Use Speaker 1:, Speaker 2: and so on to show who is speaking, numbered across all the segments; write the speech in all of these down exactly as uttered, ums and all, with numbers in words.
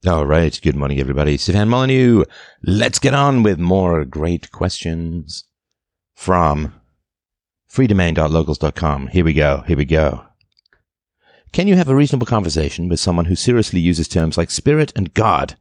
Speaker 1: All right. Good morning, everybody. Stefan Molyneux. Let's get on with more great questions from freedomain dot locals dot com. Here we go. Here we go. Can you have a reasonable conversation with someone who seriously uses terms like spirit and God?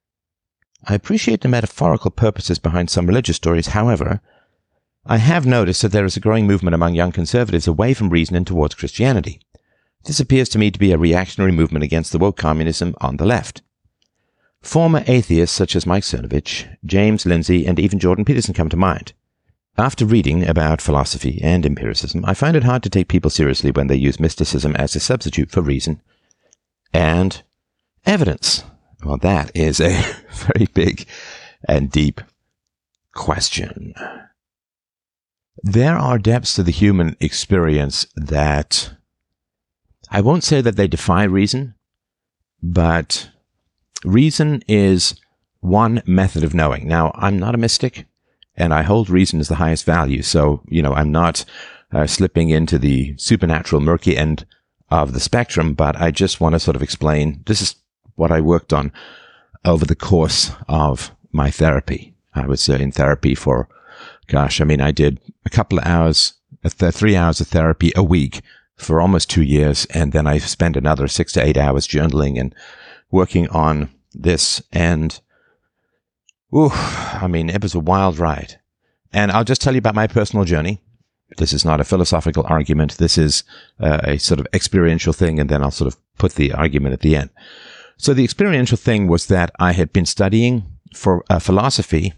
Speaker 1: I appreciate the metaphorical purposes behind some religious stories. However, I have noticed that there is a growing movement among young conservatives away from reason and towards Christianity. This appears to me to be a reactionary movement against the woke communism on the left. Former atheists such as Mike Cernovich, James Lindsay, and even Jordan Peterson come to mind. After reading about philosophy and empiricism, I find it hard to take people seriously when they use mysticism as a substitute for reason and evidence. Well, that is a very big and deep question. There are depths to the human experience that I won't say that they defy reason, but reason is one method of knowing. Now, I'm not a mystic, and I hold reason as the highest value. So, you know, I'm not uh, slipping into the supernatural murky end of the spectrum, but I just want to sort of explain, this is what I worked on over the course of my therapy. I was uh, in therapy for, gosh, I mean, I did a couple of hours, th- three hours of therapy a week for almost two years, and then I spent another six to eight hours journaling and working on this, and ooh, I mean, it was a wild ride. And I'll just tell you about my personal journey. This is not a philosophical argument. This is uh, a sort of experiential thing, and then I'll sort of put the argument at the end. So the experiential thing was that I had been studying for uh, philosophy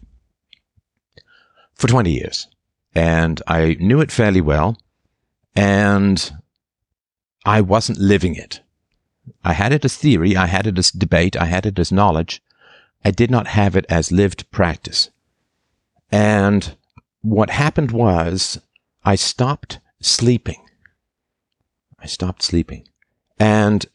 Speaker 1: for twenty years, and I knew it fairly well, and I wasn't living it. I had it as theory, I had it as debate, I had it as knowledge. I did not have it as lived practice. And what happened was I stopped sleeping. I stopped sleeping. And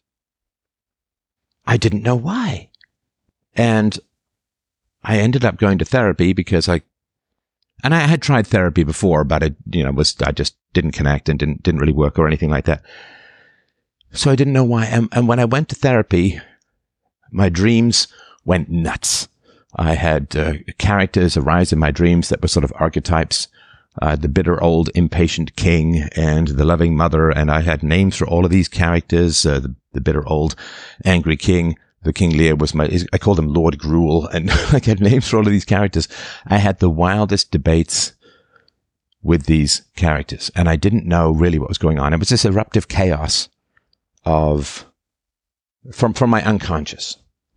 Speaker 1: I didn't know why. And I ended up going to therapy because I, and I had tried therapy before, but it, you know, was, I just didn't connect and didn't, didn't really work or anything like that. So I didn't know why. And, and when I went to therapy, my dreams went nuts. I had uh, characters arise in my dreams that were sort of archetypes. Uh, the bitter old impatient king and the loving mother. And I had names for all of these characters. Uh, the, the bitter old angry king. The King Lear was my, I called him Lord Gruel. And I had names for all of these characters. I had the wildest debates with these characters. And I didn't know really what was going on. It was this eruptive chaos of, from, from my unconscious.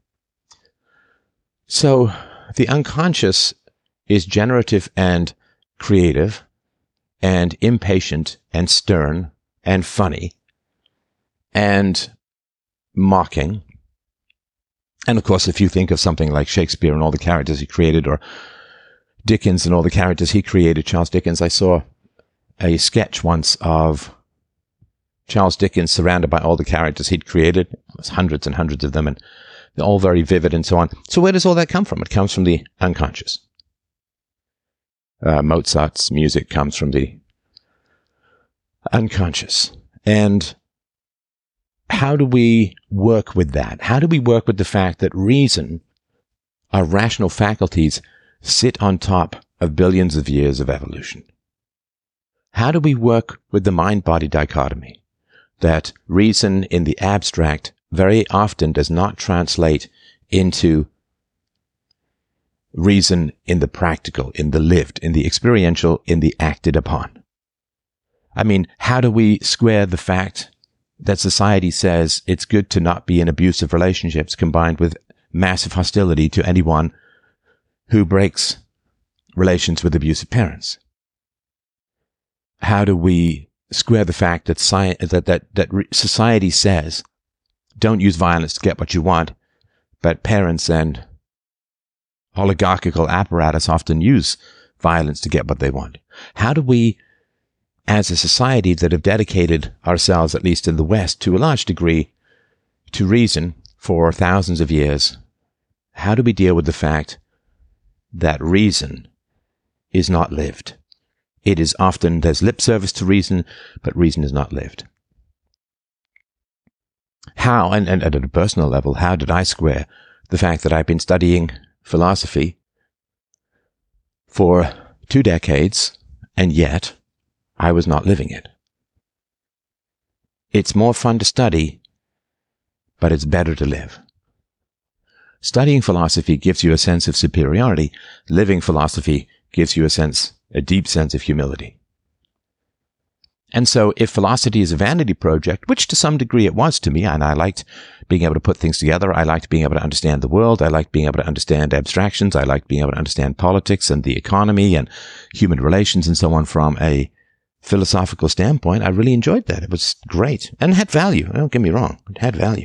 Speaker 1: So the unconscious is generative and creative and impatient and stern and funny and mocking. And of course, if you think of something like Shakespeare and all the characters he created, or Dickens and all the characters he created, Charles Dickens, I saw a sketch once of Charles Dickens surrounded by all the characters he'd created. It was hundreds and hundreds of them, and they're all very vivid and so on. So where does all that come from? It comes from the unconscious. Uh, Mozart's music comes from the unconscious. And how do we work with that? How do we work with the fact that reason, our rational faculties, sit on top of billions of years of evolution? How do we work with the mind-body dichotomy? That reason in the abstract very often does not translate into reason in the practical, in the lived, in the experiential, in the acted upon. I mean, how do we square the fact that society says it's good to not be in abusive relationships combined with massive hostility to anyone who breaks relations with abusive parents? How do we square the fact that sci- that that that re- society says don't use violence to get what you want, but parents and oligarchical apparatus often use violence to get what they want? How do we, as a society that have dedicated ourselves, at least in the West, to a large degree, to reason for thousands of years, how do we deal with the fact that reason is not lived? It is often, there's lip service to reason, but reason is not lived. How, and, and at a personal level, how did I square the fact that I've been studying philosophy for two decades, and yet I was not living it. It's more fun to study, but it's better to live. Studying philosophy gives you a sense of superiority. Living philosophy gives you a sense, a deep sense of humility. And so if philosophy is a vanity project, which to some degree it was to me, and I liked being able to put things together, I liked being able to understand the world, I liked being able to understand abstractions, I liked being able to understand politics and the economy and human relations and so on from a philosophical standpoint, I really enjoyed that. It was great and had value. Don't get me wrong. It had value.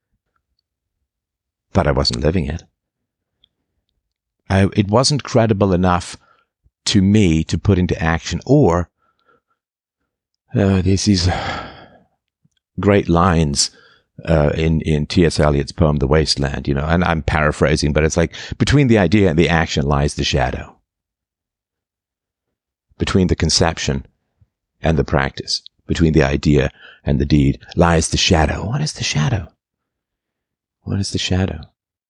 Speaker 1: But I wasn't living it. I, it wasn't credible enough to me to put into action, or uh, there's these great lines uh, in, in T S Eliot's poem, The Wasteland, you know, and I'm paraphrasing, but it's like, between the idea and the action lies the shadow. Between the conception and the practice, between the idea and the deed, lies the shadow. What is the shadow? What is the shadow?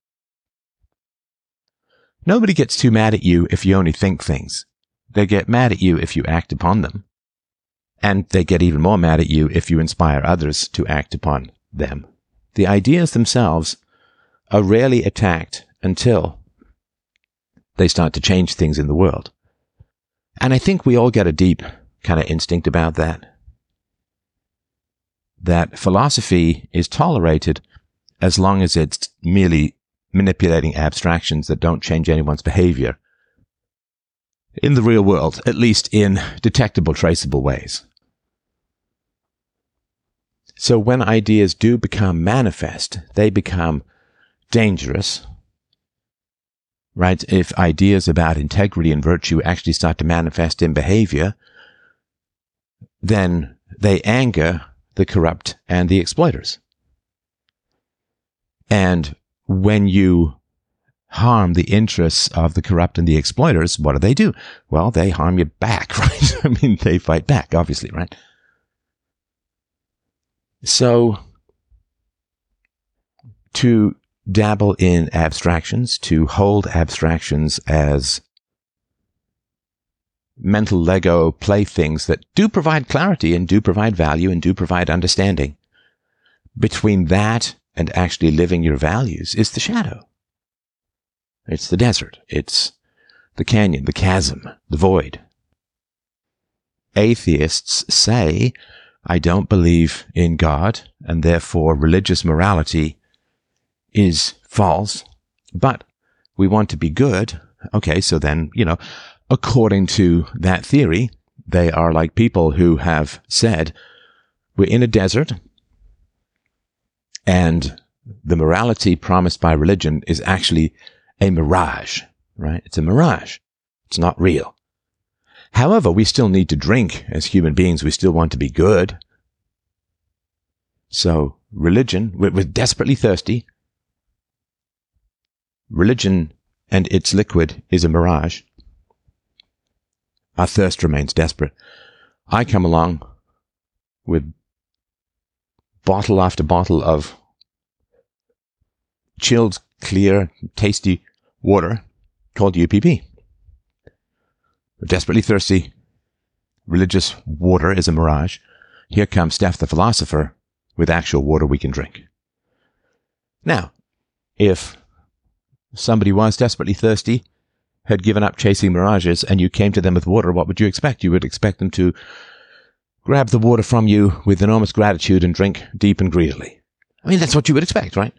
Speaker 1: Nobody gets too mad at you if you only think things. They get mad at you if you act upon them. And they get even more mad at you if you inspire others to act upon them. The ideas themselves are rarely attacked until they start to change things in the world. And I think we all get a deep kind of instinct about that. That philosophy is tolerated as long as it's merely manipulating abstractions that don't change anyone's behavior in the real world, at least in detectable, traceable ways. So when ideas do become manifest, they become dangerous, right? If ideas about integrity and virtue actually start to manifest in behavior, then they anger the corrupt and the exploiters. And when you harm the interests of the corrupt and the exploiters, what do they do? Well, they harm you back, right? I mean, they fight back, obviously, right? So, to dabble in abstractions, to hold abstractions as mental Lego playthings that do provide clarity and do provide value and do provide understanding, between that and actually living your values is the shadow. It's the desert. It's the canyon, the chasm, the void. Atheists say, I don't believe in God, and therefore religious morality is false, but we want to be good. Okay, so then, you know, according to that theory, they are like people who have said, we're in a desert, and the morality promised by religion is actually a mirage, right? It's a mirage. It's not real. However, we still need to drink as human beings. We still want to be good. So religion, we're, we're desperately thirsty. Religion and its liquid is a mirage. Our thirst remains desperate. I come along with bottle after bottle of chilled, clear, tasty water called U P P. We're desperately thirsty. Religious water is a mirage. Here comes Steph the philosopher with actual water we can drink. Now, if somebody was desperately thirsty, had given up chasing mirages, and you came to them with water, what would you expect? You would expect them to grab the water from you with enormous gratitude and drink deep and greedily. I mean, that's what you would expect, right?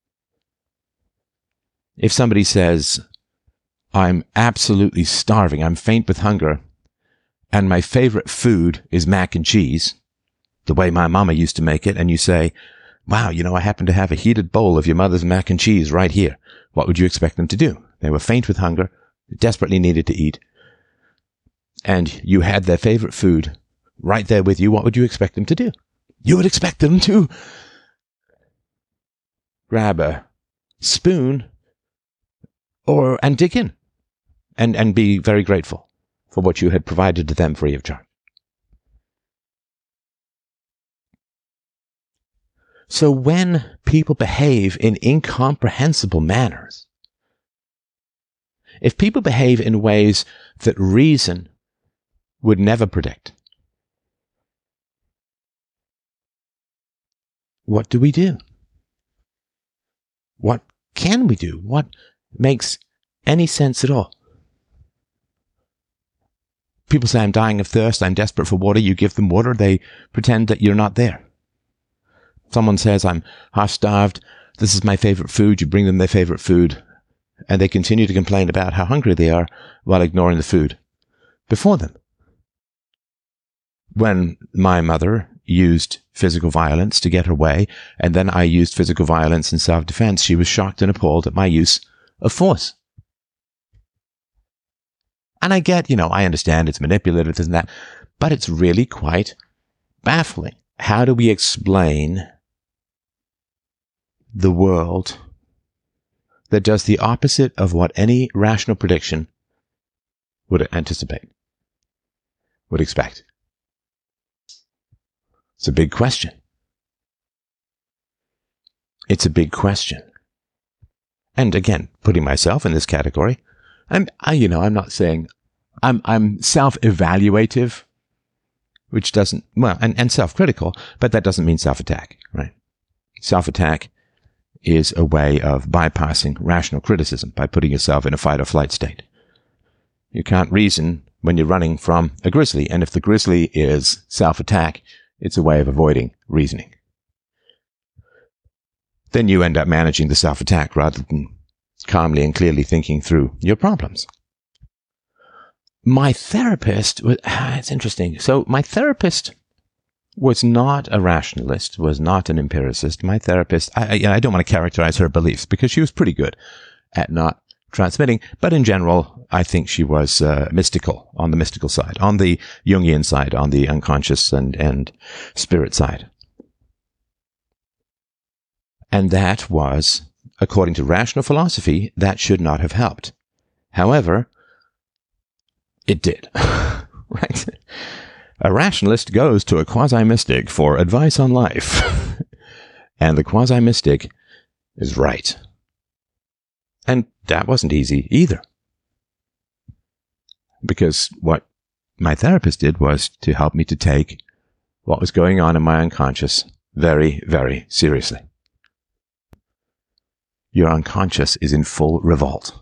Speaker 1: If somebody says, I'm absolutely starving, I'm faint with hunger, and my favorite food is mac and cheese, the way my mama used to make it, and you say, wow, you know, I happen to have a heated bowl of your mother's mac and cheese right here. What would you expect them to do? They were faint with hunger, desperately needed to eat, and you had their favorite food right there with you. What would you expect them to do? You would expect them to grab a spoon or and dig in and, and be very grateful for what you had provided to them free of charge. So when people behave in incomprehensible manners, if people behave in ways that reason would never predict, what do we do? What can we do? What makes any sense at all? People say, I'm dying of thirst, I'm desperate for water. You give them water, they pretend that you're not there. Someone says, I'm half-starved, this is my favorite food. You bring them their favorite food, and they continue to complain about how hungry they are while ignoring the food before them. When my mother used physical violence to get her way, and then I used physical violence in self-defense, she was shocked and appalled at my use of force. And I get, you know, I understand it's manipulative, this and that, but it's really quite baffling. How do we explain the world that does the opposite of what any rational prediction would anticipate, would expect? It's a big question. It's a big question. And again, putting myself in this category, I'm, I, you know, I'm not saying I'm, I'm self-evaluative, which doesn't, well, and, and self-critical, but that doesn't mean self-attack, right? Self-attack is a way of bypassing rational criticism by putting yourself in a fight or flight state. You can't reason when you're running from a grizzly, and if the grizzly is self-attack, it's a way of avoiding reasoning. Then you end up managing the self-attack rather than calmly and clearly thinking through your problems. My therapist, was, it's interesting. So my therapist was not a rationalist, was not an empiricist. My therapist, I, I don't want to characterize her beliefs because she was pretty good at not transmitting, but in general, I think she was uh, mystical, on the mystical side, on the Jungian side, on the unconscious and, and spirit side. And that was, according to rational philosophy, that should not have helped. However, it did, right? A rationalist goes to a quasi-mystic for advice on life, and the quasi-mystic is right. And that wasn't easy either. Because what my therapist did was to help me to take what was going on in my unconscious very, very seriously. Your unconscious is in full revolt.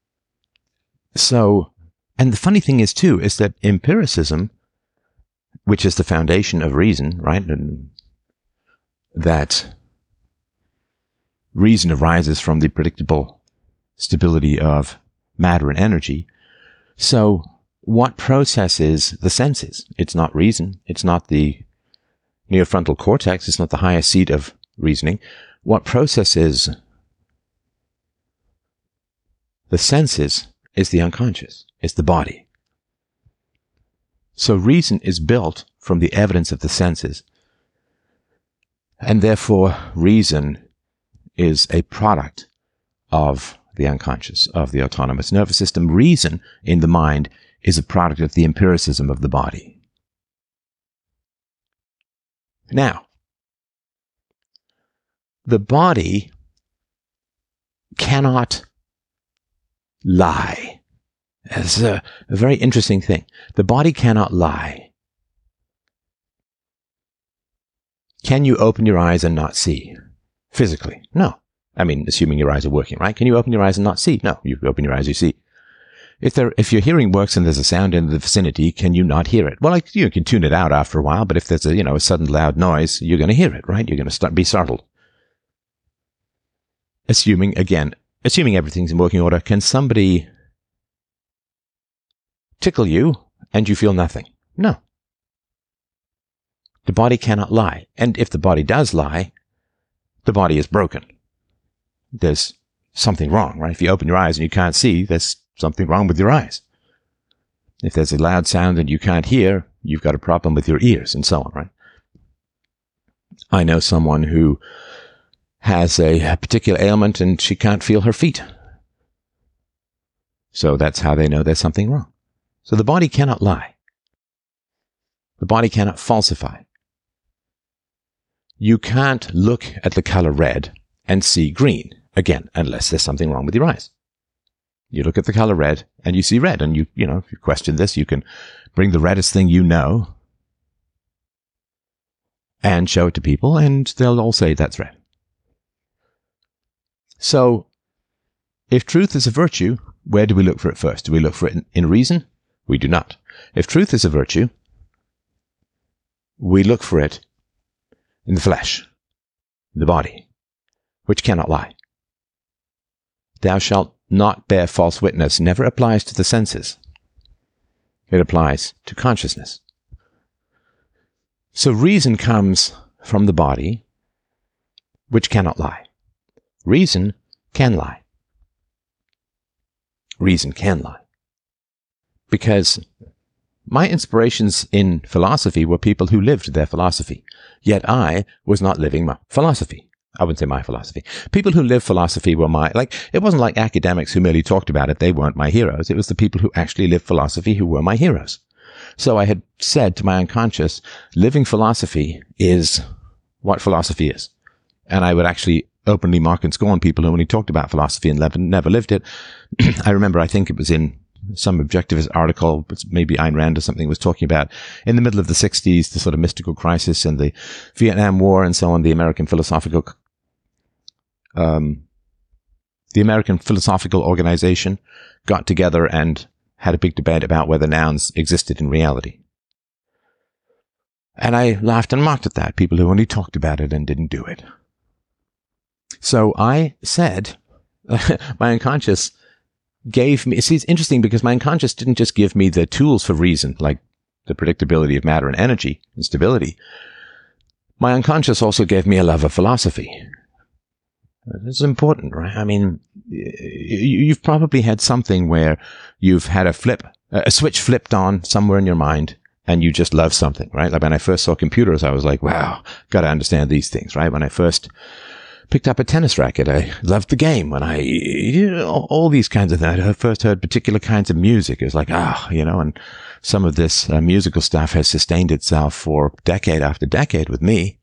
Speaker 1: So, and the funny thing is too, is that empiricism, which is the foundation of reason, right? And that reason arises from the predictable stability of matter and energy. So what processes the senses? It's not reason. It's not the neofrontal cortex. It's not the highest seat of reasoning. What processes the senses is the unconscious. It's the body. So reason is built from the evidence of the senses. And therefore, reason is a product of the unconscious, of the autonomous nervous system. Reason in the mind is a product of the empiricism of the body. Now, the body cannot lie. It's a, a very interesting thing. The body cannot lie. Can you open your eyes and not see? Physically? No. I mean, assuming your eyes are working, right? Can you open your eyes and not see? No. You open your eyes, you see. If there, if your hearing works and there's a sound in the vicinity, can you not hear it? Well, like, you can tune it out after a while, but if there's a, you know, a sudden loud noise, you're going to hear it, right? You're going to start, be startled. Assuming, again, assuming everything's in working order, can somebody tickle you and you feel nothing? No. The body cannot lie. And if the body does lie, the body is broken. There's something wrong, right? If you open your eyes and you can't see, there's something wrong with your eyes. If there's a loud sound and you can't hear, you've got a problem with your ears, and so on, right? I know someone who has a particular ailment and she can't feel her feet. So that's how they know there's something wrong. So the body cannot lie. The body cannot falsify. you can't look at the color red and see green, again, unless there's something wrong with your eyes. You look at the color red and you see red, and you, you know, if you question this, you can bring the reddest thing you know and show it to people, and they'll all say that's red. So, if truth is a virtue, where do we look for it first? Do we look for it in, in reason? We do not. If truth is a virtue, we look for it in the flesh, in the body, which cannot lie. Thou shalt not bear false witness never applies to the senses. It applies to consciousness. So reason comes from the body, which cannot lie. Reason can lie. Reason can lie. Because my inspirations in philosophy were people who lived their philosophy. Yet I was not living my philosophy. I wouldn't say my philosophy. People who live philosophy were my, like, it wasn't like academics who merely talked about it. They weren't my heroes. It was the people who actually lived philosophy who were my heroes. So I had said to my unconscious, living philosophy is what philosophy is. And I would actually openly mock and scorn people who only talked about philosophy and never lived it. I remember, I think it was in some objectivist article, maybe Ayn Rand or something, was talking about in the middle of the sixties, the sort of mystical crisis and the Vietnam War and so on, the American philosophical, um, the American Philosophical Organization got together and had a big debate about whether nouns existed in reality. And I laughed and mocked at that, people who only talked about it and didn't do it. So I said, my unconscious gave me, see, it's interesting because my unconscious didn't just give me the tools for reason, like the predictability of matter and energy and stability. My unconscious also gave me a love of philosophy. This is important, right? I mean, you've probably had something where you've had a flip, a switch flipped on somewhere in your mind, and you just love something, right? Like when I first saw computers, I was like, wow, got to understand these things, right? When I first picked up a tennis racket, I loved the game. When I, you know, all these kinds of things. I first heard particular kinds of music. It was like, ah, you know, and some of this uh, musical stuff has sustained itself for decade after decade with me.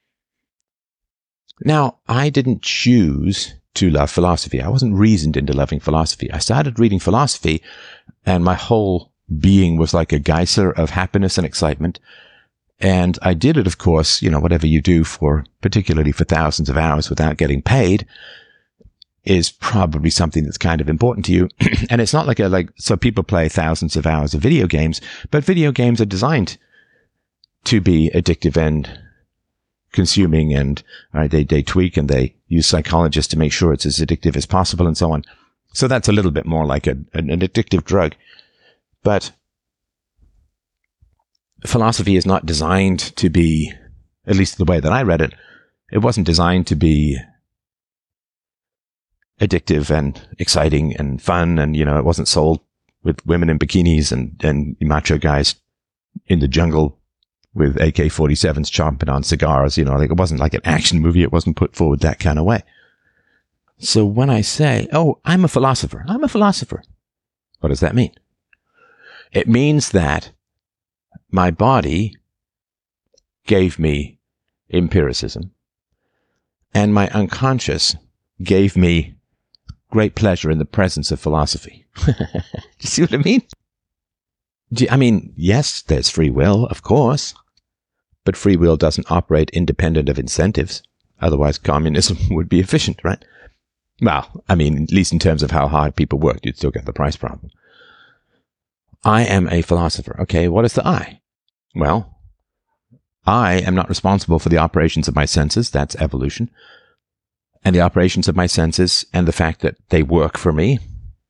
Speaker 1: Now, I didn't choose to love philosophy. I wasn't reasoned into loving philosophy. I started reading philosophy, and my whole being was like a geyser of happiness and excitement. And I did it, of course, you know, whatever you do for, particularly for thousands of hours without getting paid, is probably something that's kind of important to you. And it's not like a, like, so people play thousands of hours of video games, but video games are designed to be addictive and consuming, and uh, they, they tweak and they use psychologists to make sure it's as addictive as possible and so on. So that's a little bit more like a, an, an addictive drug. But philosophy is not designed to be, at least the way that I read it, it wasn't designed to be addictive and exciting and fun. And, you know, it wasn't sold with women in bikinis and, and macho guys in the jungle with A K forty-sevens chomping on cigars. You know, like it wasn't like an action movie. It wasn't put forward that kind of way. So when I say, oh, I'm a philosopher, I'm a philosopher, what does that mean? It means that my body gave me empiricism, and my unconscious gave me great pleasure in the presence of philosophy. Do you see what I mean? Do you, I mean, yes, there's free will, of course, but free will doesn't operate independent of incentives. Otherwise, communism would be efficient, right? Well, I mean, at least in terms of how hard people worked, you'd still get the price problem. I am a philosopher. Okay, what is the I? Well, I am not responsible for the operations of my senses. That's evolution. And the operations of my senses and the fact that they work for me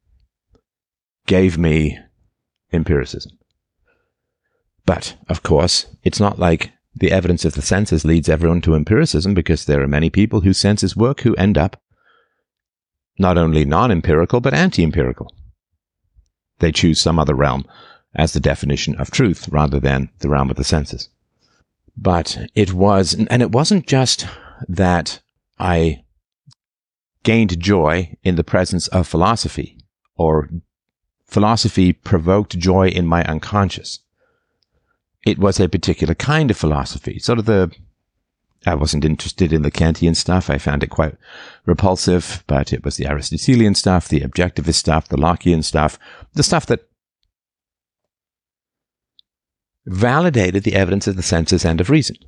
Speaker 1: gave me empiricism. But, of course, it's not like the evidence of the senses leads everyone to empiricism, because there are many people whose senses work who end up not only non-empirical, but anti-empirical. They choose some other realm as the definition of truth rather than the realm of the senses. But it was, and it wasn't just that I gained joy in the presence of philosophy, or philosophy provoked joy in my unconscious. It was a particular kind of philosophy, sort of the I wasn't interested in the Kantian stuff. I found it quite repulsive, but it was the Aristotelian stuff, the objectivist stuff, the Lockean stuff, the stuff that validated the evidence of the senses and of reason.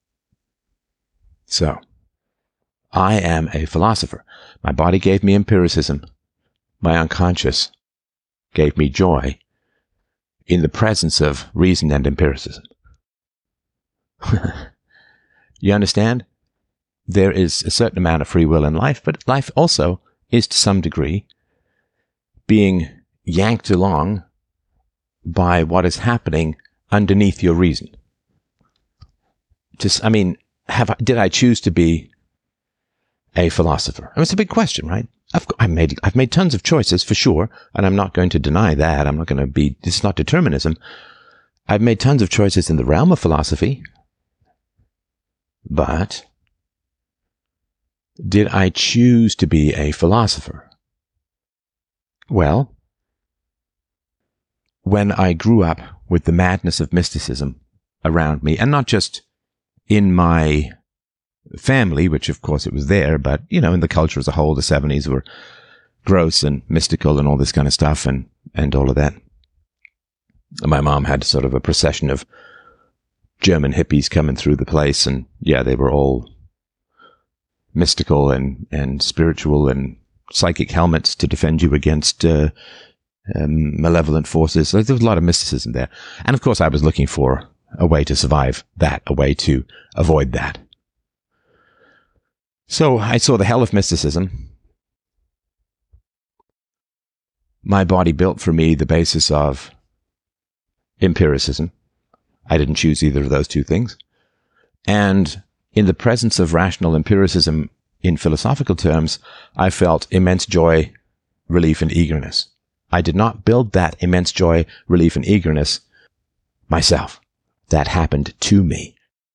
Speaker 1: So, I am a philosopher. My body gave me empiricism. My unconscious gave me joy in the presence of reason and empiricism. You understand? There is a certain amount of free will in life, but life also is to some degree being yanked along by what is happening underneath your reason. Just, I mean, have I, did I choose to be a philosopher? I mean, it's a big question, right? I've, I've made, I've made tons of choices for sure, and I'm not going to deny that. I'm not going to be, this is not determinism. I've made tons of choices in the realm of philosophy, but did I choose to be a philosopher? Well, when I grew up with the madness of mysticism around me, and not just in my family, which of course it was there, but, you know, in the culture as a whole, the seventies were gross and mystical and all this kind of stuff and, and all of that. My mom had sort of a procession of German hippies coming through the place, and yeah, they were all mystical and, and spiritual and psychic helmets to defend you against uh, um, malevolent forces. So there was a lot of mysticism there. And of course I was looking for a way to survive that, a way to avoid that. So I saw the hell of mysticism. My body built for me the basis of empiricism. I didn't choose either of those two things. And in the presence of rational empiricism in philosophical terms, I felt immense joy, relief, and eagerness. I did not build that immense joy, relief, and eagerness myself. That happened to me.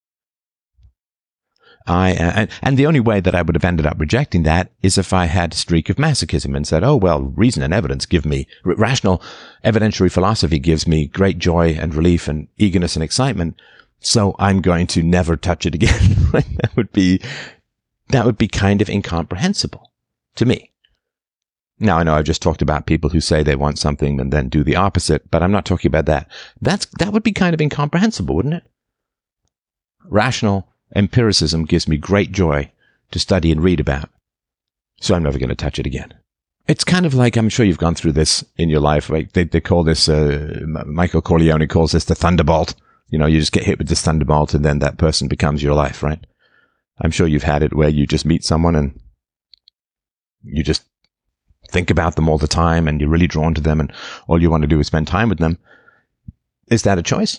Speaker 1: I, uh, and, and the only way that I would have ended up rejecting that is if I had a streak of masochism and said, oh, well, reason and evidence give me, r- rational evidentiary philosophy gives me great joy and relief and eagerness and excitement, so I'm going to never touch it again. That would be, that would be kind of incomprehensible to me. Now, I know I've just talked about people who say they want something and then do the opposite, but I'm not talking about that. That's, that would be kind of incomprehensible, wouldn't it? Rational empiricism gives me great joy to study and read about, so I'm never going to touch it again. It's kind of like, I'm sure you've gone through this in your life. Like they, they call this, uh, Michael Corleone calls this the thunderbolt. You know, you just get hit with this thunderbolt and then that person becomes your life, right? I'm sure you've had it where you just meet someone and you just think about them all the time and you're really drawn to them and all you want to do is spend time with them. Is that a choice?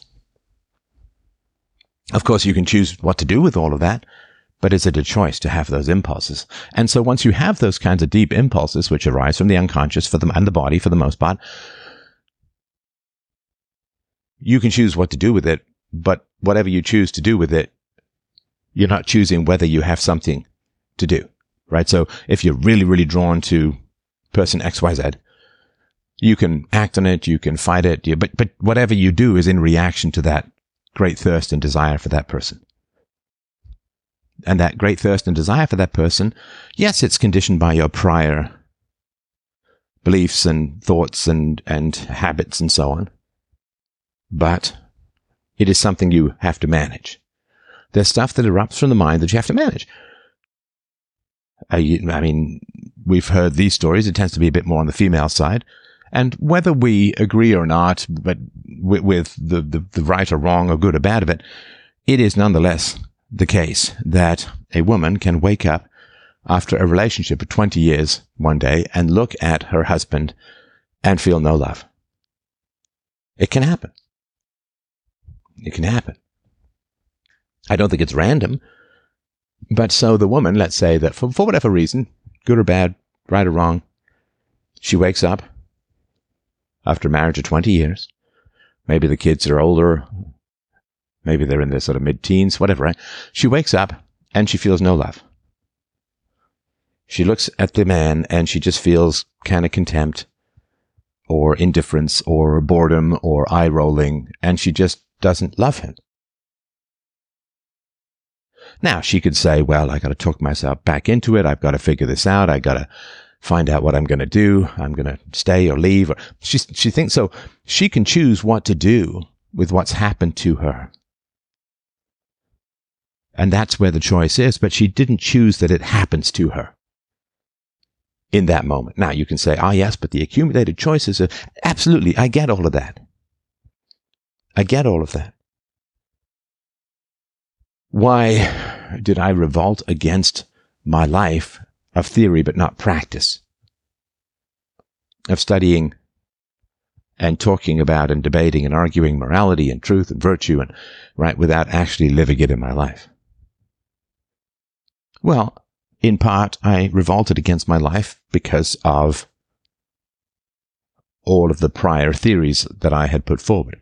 Speaker 1: Of course, you can choose what to do with all of that, but is it a choice to have those impulses? And so once you have those kinds of deep impulses, which arise from the unconscious for them and the body for the most part, you can choose what to do with it, but whatever you choose to do with it, you're not choosing whether you have something to do, right? So if you're really, really drawn to person X Y Z, you can act on it, you can fight it, but, but whatever you do is in reaction to that great thirst and desire for that person. And that great thirst and desire for that person, yes, it's conditioned by your prior beliefs and thoughts and, and habits and so on. But it is something you have to manage. There's stuff that erupts from the mind that you have to manage. I, I mean, we've heard these stories. It tends to be a bit more on the female side. And whether we agree or not, but with, with the, the, the right or wrong or good or bad of it, it is nonetheless the case that a woman can wake up after a relationship of twenty years one day and look at her husband and feel no love. It can happen. It can happen. I don't think it's random. But so the woman, let's say that for, for whatever reason, good or bad, right or wrong, she wakes up after marriage of twenty years. Maybe the kids are older. Maybe they're in their sort of mid-teens, whatever, right? She wakes up and she feels no love. She looks at the man and she just feels kind of contempt or indifference or boredom or eye rolling, and she just doesn't love him. Now, she could say, well, I got to talk myself back into it. I've got to figure this out. I got to find out what I'm going to do. I'm going to stay or leave. Or she, she thinks so. She can choose what to do with what's happened to her. And that's where the choice is. But she didn't choose that it happens to her in that moment. Now, you can say, ah, yes, but the accumulated choices are absolutely. I get all of that. I get all of that. Why did I revolt against my life of theory but not practice? Of studying and talking about and debating and arguing morality and truth and virtue and right without actually living it in my life? Well, in part, I revolted against my life because of all of the prior theories that I had put forward.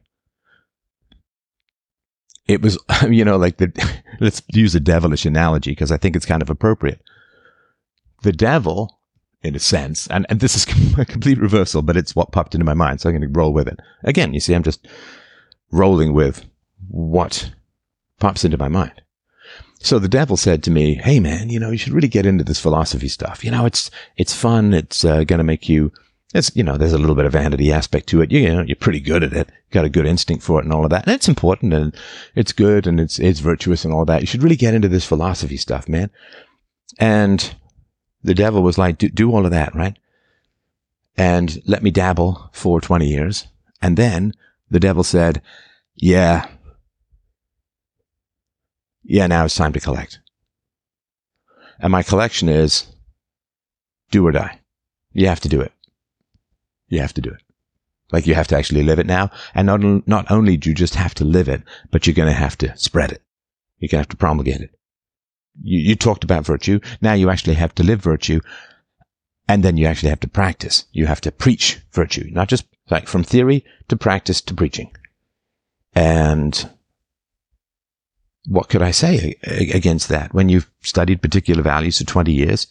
Speaker 1: It was, you know, like the, let's use a devilish analogy because I think it's kind of appropriate. The devil, in a sense, and, and this is a complete reversal, but it's what popped into my mind, so I'm going to roll with it. Again, you see, I'm just rolling with what pops into my mind. So the devil said to me, hey man, you know, you should really get into this philosophy stuff. You know, it's, it's fun. It's uh, going to make you, it's, you know, there's a little bit of vanity aspect to it. You, you know, you're pretty good at it. Got a good instinct for it and all of that. And it's important and it's good and it's, it's virtuous and all that. You should really get into this philosophy stuff, man. And the devil was like, do, do all of that, right? And let me dabble for twenty years. And then the devil said, yeah, yeah, now it's time to collect. And my collection is do or die. You have to do it. You have to do it. Like you have to actually live it now. And not, not only do you just have to live it, but you're going to have to spread it. You're going to have to promulgate it. You, you talked about virtue. Now you actually have to live virtue. And then you actually have to practice. You have to preach virtue, not just like from theory to practice to preaching. And what could I say against that? When you've studied particular values for twenty years,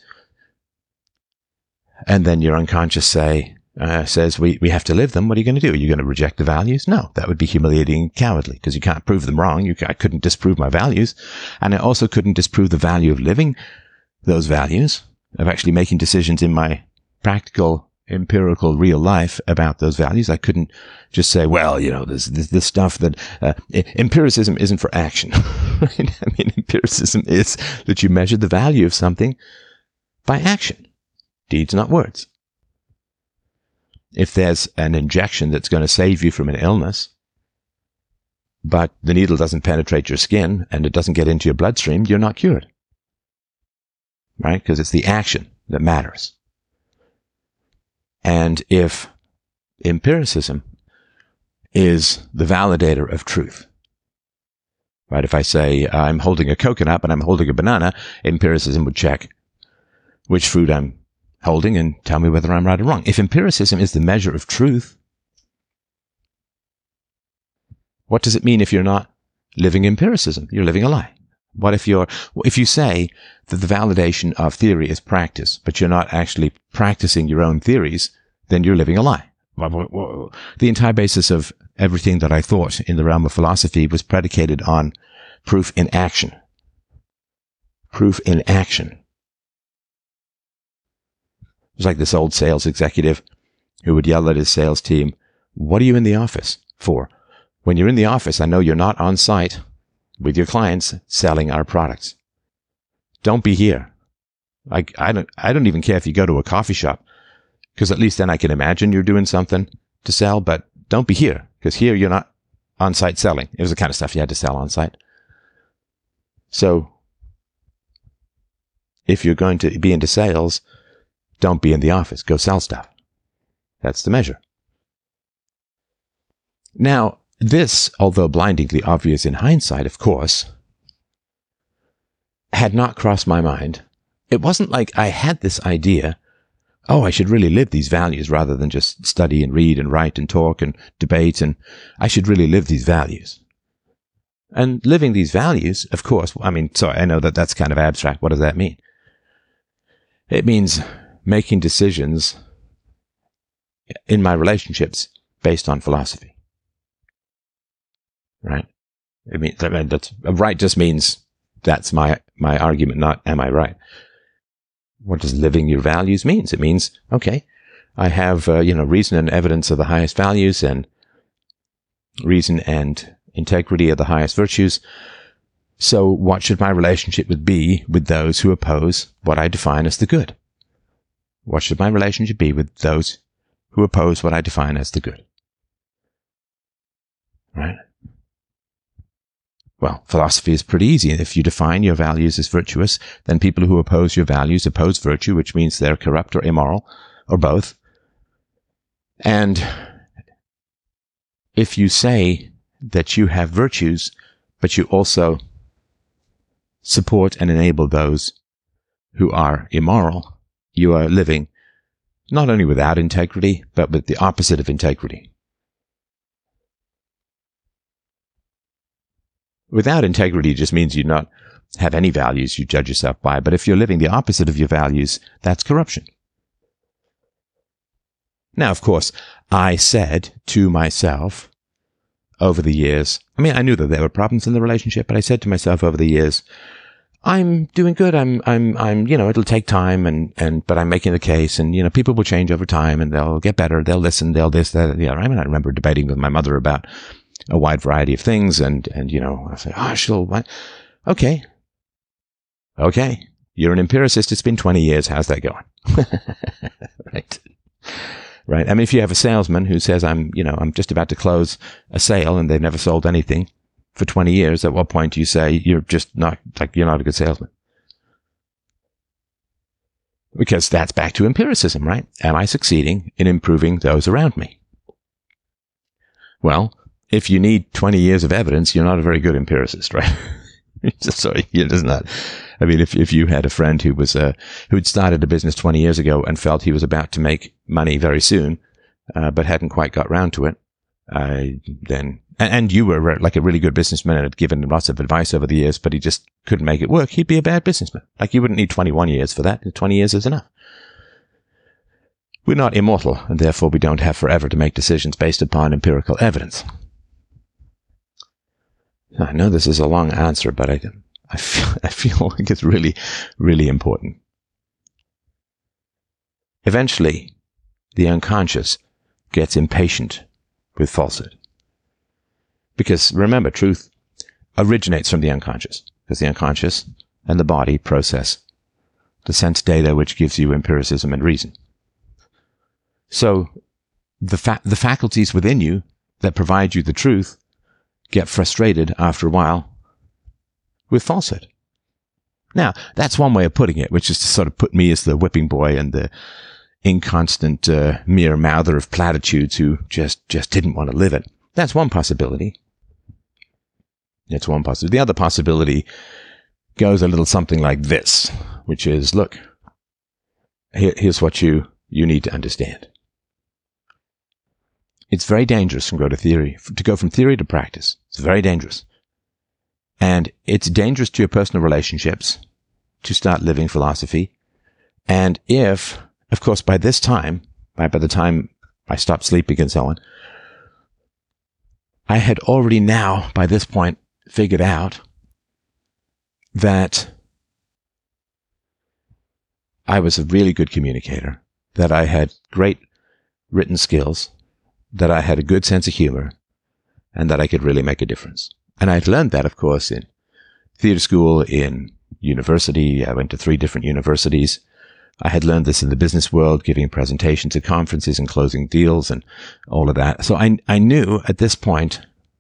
Speaker 1: and then your unconscious say, uh, says, we, we have to live them, what are you going to do? Are you going to reject the values? No, that would be humiliating and cowardly because you can't prove them wrong. You, I couldn't disprove my values. And I also couldn't disprove the value of living those values, of actually making decisions in my practical, empirical, real life about those values. I couldn't just say, well, you know, there's this, this stuff that, uh, empiricism isn't for action. Right? I mean, empiricism is that you measure the value of something by action. Deeds, not words. If there's an injection that's going to save you from an illness, but the needle doesn't penetrate your skin and it doesn't get into your bloodstream, you're not cured. Right? Because it's the action that matters. And if empiricism is the validator of truth, right? If I say I'm holding a coconut, but I'm holding a banana, empiricism would check which fruit I'm holding and tell me whether I'm right or wrong. If empiricism is the measure of truth, what does it mean if you're not living empiricism? You're living a lie. What if you're, if you say that the validation of theory is practice, but you're not actually practicing your own theories, then you're living a lie. The entire basis of everything that I thought in the realm of philosophy was predicated on proof in action. Proof in action. It was like this old sales executive who would yell at his sales team, what are you in the office for? When you're in the office, I know you're not on site with your clients selling our products. Don't be here. Like, I don't, I don't even care if you go to a coffee shop, because at least then I can imagine you're doing something to sell, but don't be here, because here you're not on site selling. It was the kind of stuff you had to sell on site. So if you're going to be into sales, don't be in the office. Go sell stuff. That's the measure. Now, this, although blindingly obvious in hindsight, of course, had not crossed my mind. It wasn't like I had this idea, oh, I should really live these values rather than just study and read and write and talk and debate, and I should really live these values. And living these values, of course, I mean, sorry, I know that that's kind of abstract. What does that mean? It means making decisions in my relationships based on philosophy. Right? I mean, that's, right just means that's my, my argument, not am I right? What does living your values means? It means, okay, I have, uh, you know, reason and evidence of the highest values, and reason and integrity are the highest virtues. So what should my relationship with be with those who oppose what I define as the good? What should my relationship be with those who oppose what I define as the good? Right? Well, philosophy is pretty easy. If you define your values as virtuous, then people who oppose your values oppose virtue, which means they're corrupt or immoral, or both. And if you say that you have virtues, but you also support and enable those who are immoral, you are living not only without integrity, but with the opposite of integrity. Without integrity just means you not have any values you judge yourself by. But if you're living the opposite of your values, that's corruption. Now, of course, I said to myself over the years, I mean, I knew that there were problems in the relationship, but I said to myself over the years, I'm doing good. I'm, I'm, I'm, you know, it'll take time and, and, but I'm making the case, and, you know, people will change over time and they'll get better. They'll listen. They'll this, that, the other. I mean, I remember debating with my mother about a wide variety of things, and, and, you know, I say, oh, she'll, what? Okay. Okay. You're an empiricist. It's been twenty years. How's that going? Right. Right. I mean, if you have a salesman who says, I'm, you know, I'm just about to close a sale and they've never sold anything for twenty years, at what point do you say you're just not, like, you're not a good salesman? Because that's back to empiricism, right? Am I succeeding in improving those around me? Well, if you need twenty years of evidence, you're not a very good empiricist, right? Sorry, you're just not. I mean, if if you had a friend who was uh, who'd started a business twenty years ago and felt he was about to make money very soon, uh, but hadn't quite got round to it, uh, then and, and you were like a really good businessman and had given him lots of advice over the years, but he just couldn't make it work, he'd be a bad businessman. Like, you wouldn't need twenty-one years for that. twenty years is enough. We're not immortal, and therefore we don't have forever to make decisions based upon empirical evidence. I know this is a long answer, but I, I feel, I feel like it's really, really important. Eventually, the unconscious gets impatient with falsehood. Because remember, truth originates from the unconscious, because the unconscious and the body process the sense data which gives you empiricism and reason. So the fa- the faculties within you that provide you the truth get frustrated after a while with falsehood. Now, that's one way of putting it, which is to sort of put me as the whipping boy and the inconstant uh, mere mouther of platitudes who just, just didn't want to live it. That's one possibility. It's one possibility. The other possibility goes a little something like this, which is, look, here, here's what you, you need to understand. It's very dangerous to go to theory, to go from theory to practice. It's very dangerous. And it's dangerous to your personal relationships to start living philosophy. And if, of course, by this time, by, by the time I stopped sleeping and so on, I had already now, by this point, figured out that I was a really good communicator, that I had great written skills, that I had a good sense of humor, and that I could really make a difference. And I'd learned that, of course, in theater school, in university. I went to three different universities. I had learned this in the business world, giving presentations at conferences and closing deals and all of that. So I, I knew at this point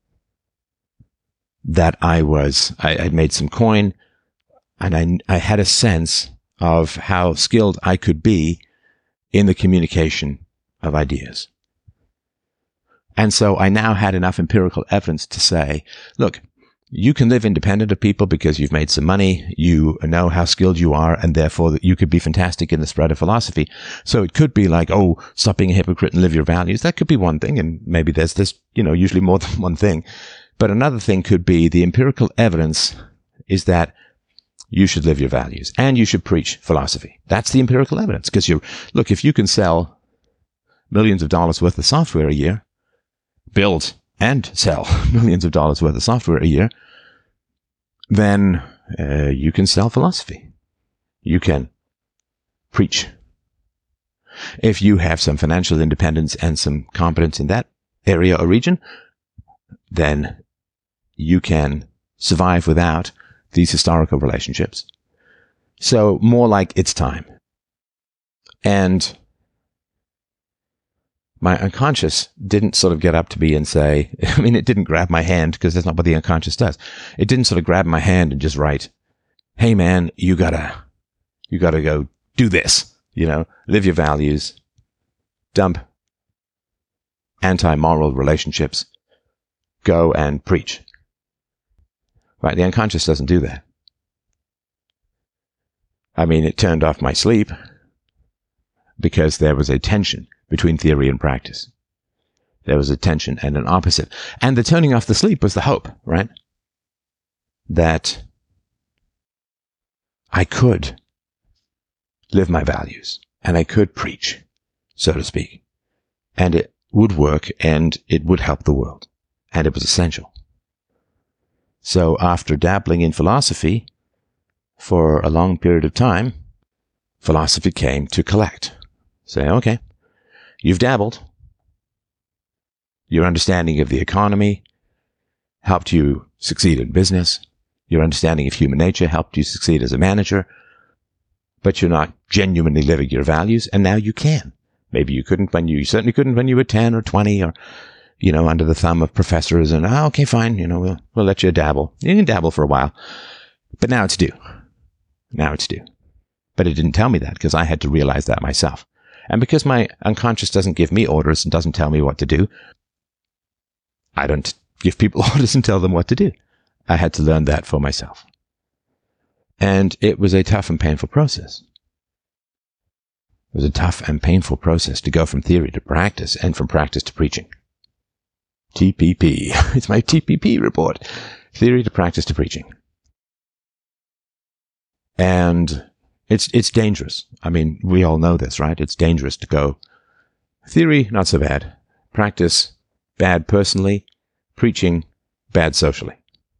Speaker 1: that I was, I had made some coin, and I, I had a sense of how skilled I could be in the communication of ideas. And so I now had enough empirical evidence to say, look, you can live independent of people because you've made some money, you know how skilled you are, and therefore that you could be fantastic in the spread of philosophy. So it could be like, oh, stop being a hypocrite and live your values. That could be one thing, and maybe there's this, you know, usually more than one thing. But another thing could be the empirical evidence is that you should live your values and you should preach philosophy. That's the empirical evidence. Because you look, if you can sell millions of dollars worth of software a year, build and sell millions of dollars worth of software a year, then uh, you can sell philosophy. You can preach. If you have some financial independence and some competence in that area or region, then you can survive without these historical relationships. So more like it's time. And my unconscious didn't sort of get up to me and say, I mean, it didn't grab my hand, because that's not what the unconscious does. It didn't sort of grab my hand and just write, hey man, you gotta, you gotta go do this, you know, live your values, dump anti-moral relationships, go and preach. Right? The unconscious doesn't do that. I mean, it turned off my sleep because there was a tension between theory and practice. There was a tension and an opposite. And the turning off the sleep was the hope, right? That I could live my values and I could preach, so to speak. And it would work and it would help the world. And it was essential. So after dabbling in philosophy for a long period of time, philosophy came to collect. Say, okay, you've dabbled. Your understanding of the economy helped you succeed in business. Your understanding of human nature helped you succeed as a manager. But you're not genuinely living your values, and now you can. Maybe you couldn't when you, you certainly couldn't when you were ten or twenty or, you know, under the thumb of professors and, oh, okay, fine, you know, we'll, we'll let you dabble. You can dabble for a while. But now it's due. Now it's due. But it didn't tell me that because I had to realize that myself. And because my unconscious doesn't give me orders and doesn't tell me what to do, I don't give people orders and tell them what to do. I had to learn that for myself. And it was a tough and painful process. It was a tough and painful process to go from theory to practice and from practice to preaching. T P P. It's my T P P report. Theory to practice to preaching. And it's it's dangerous. I mean, we all know this, right? It's dangerous to go theory, not so bad. Practice, bad personally. Preaching, bad socially.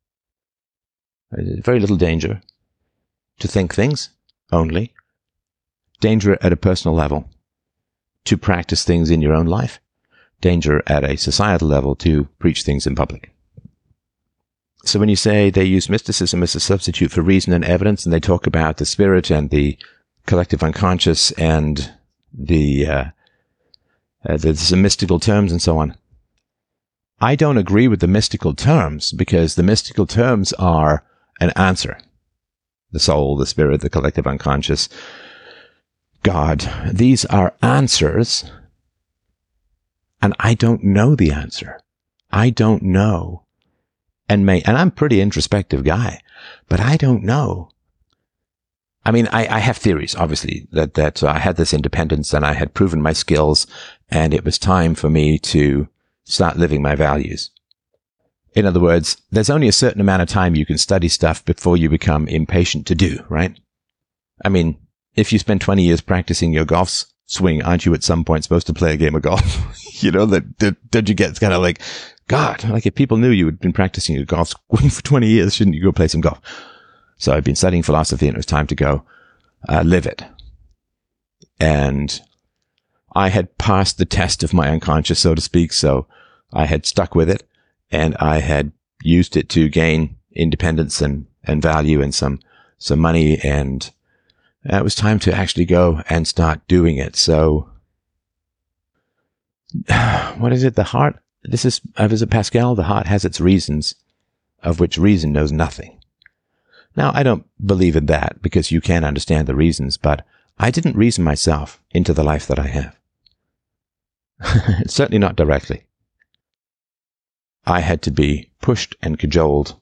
Speaker 1: Very little danger to think things only. Danger at a personal level to practice things in your own life. Danger at a societal level to preach things in public. So when you say they use mysticism as a substitute for reason and evidence, and they talk about the spirit and the collective unconscious and the, uh, uh, the some mystical terms and so on, I don't agree with the mystical terms because the mystical terms are an answer. The soul, the spirit, the collective unconscious, God. These are answers, and I don't know the answer. I don't know. And may, and I'm a pretty introspective guy, but I don't know. I mean, I, I have theories, obviously, that, that uh, I had this independence and I had proven my skills, and it was time for me to start living my values. In other words, there's only a certain amount of time you can study stuff before you become impatient to do, right? I mean, if you spend twenty years practicing your golf swing, aren't you at some point supposed to play a game of golf? You know, that, that, don't you get, it's kind of like, God, like if people knew you had been practicing your golf swing for twenty years, shouldn't you go play some golf? So I've been studying philosophy and it was time to go uh, live it. And I had passed the test of my unconscious, so to speak, so I had stuck with it and I had used it to gain independence and, and value and some, some money, and it was time to actually go and start doing it. So what is it? The heart, this is, uh, is it Pascal? The heart has its reasons, of which reason knows nothing. Now, I don't believe in that because you can't understand the reasons, but I didn't reason myself into the life that I have. Certainly not directly. I had to be pushed and cajoled.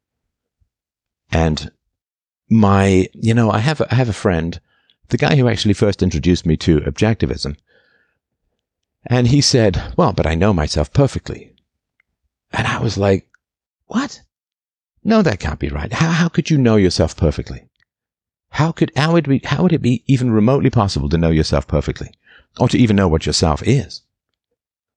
Speaker 1: And my, you know, I have, I have a friend, the guy who actually first introduced me to objectivism. And he said, well, but I know myself perfectly. And I was like, what? No, that can't be right. How, how could you know yourself perfectly? How could, how would we, how would it be even remotely possible to know yourself perfectly? Or to even know what yourself is?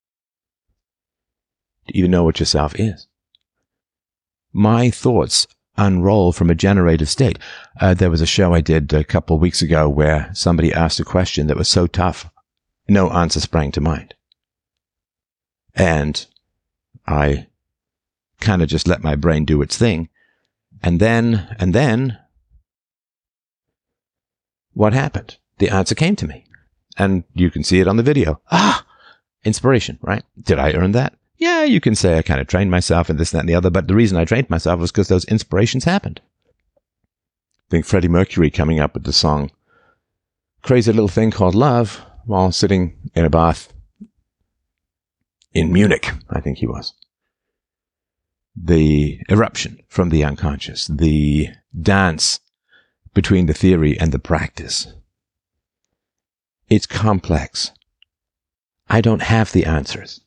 Speaker 1: To even know what yourself is. My thoughts unroll from a generative state. Uh, there was a show I did a couple of weeks ago where somebody asked a question that was so tough, no answer sprang to mind. And I kind of just let my brain do its thing. And then, and then, what happened? The answer came to me. And you can see it on the video. Ah, inspiration, right? Did I earn that? Yeah, you can say I kind of trained myself and this, that, and the other, but the reason I trained myself was because those inspirations happened. I think Freddie Mercury coming up with the song Crazy Little Thing Called Love while sitting in a bath in Munich, I think he was. The eruption from the unconscious, the dance between the theory and the practice. It's complex. I don't have the answers.